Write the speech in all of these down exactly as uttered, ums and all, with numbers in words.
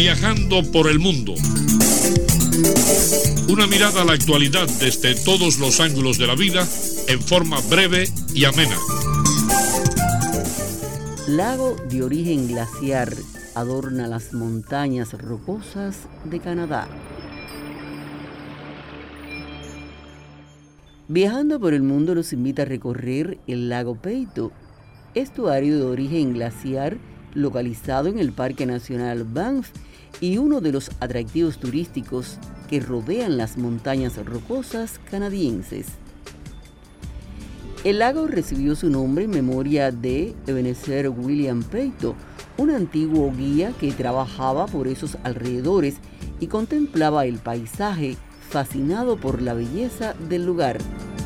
Viajando por el mundo. Una mirada a la actualidad desde todos los ángulos de la vida en forma breve y amena. Lago de origen glaciar adorna las montañas rocosas de Canadá. Viajando por el mundo nos invita a recorrer el lago Peyto, estuario de origen glaciar localizado en el Parque Nacional Banff y uno de los atractivos turísticos que rodean las montañas rocosas canadienses. El lago recibió su nombre en memoria de Ebenezer William Peyto, un antiguo guía que trabajaba por esos alrededores y contemplaba el paisaje, fascinado por la belleza del lugar.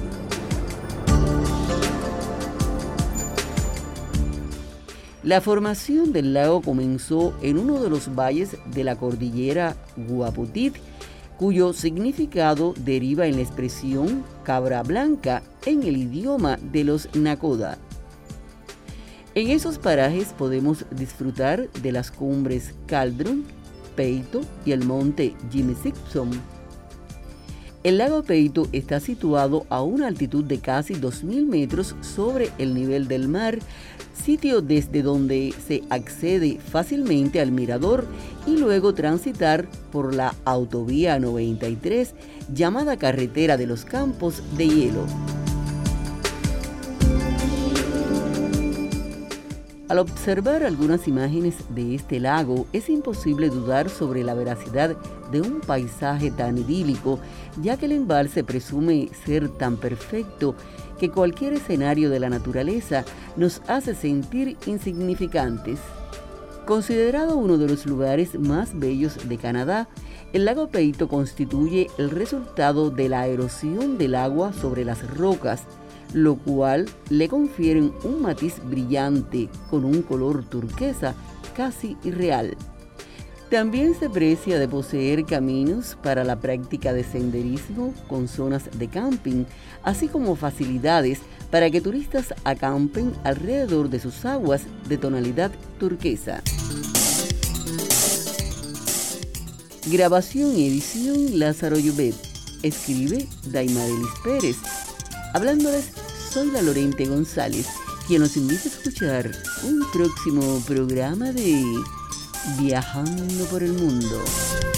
La formación del lago comenzó en uno de los valles de la cordillera Guaputit, cuyo significado deriva en la expresión cabra blanca en el idioma de los Nakoda. En esos parajes podemos disfrutar de las cumbres Caldron, Peyto y el monte Jimmy-Simpson. El lago Peyto está situado a una altitud de casi dos mil metros sobre el nivel del mar, sitio desde donde se accede fácilmente al mirador y luego transitar por la autovía noventa y tres, llamada Carretera de los Campos de Hielo. Al observar algunas imágenes de este lago, es imposible dudar sobre la veracidad de un paisaje tan idílico, ya que el embalse presume ser tan perfecto que cualquier escenario de la naturaleza nos hace sentir insignificantes. Considerado uno de los lugares más bellos de Canadá, el lago Peyto constituye el resultado de la erosión del agua sobre las rocas, lo cual le confiere un matiz brillante con un color turquesa casi irreal. También se precia de poseer caminos para la práctica de senderismo con zonas de camping, así como facilidades para que turistas acampen alrededor de sus aguas de tonalidad turquesa. Grabación y edición Lázaro Llobet. Escribe Daimarelis Pérez. Hablándoles, soy la Lorente González, quien los invita a escuchar un próximo programa de Viajando por el Mundo.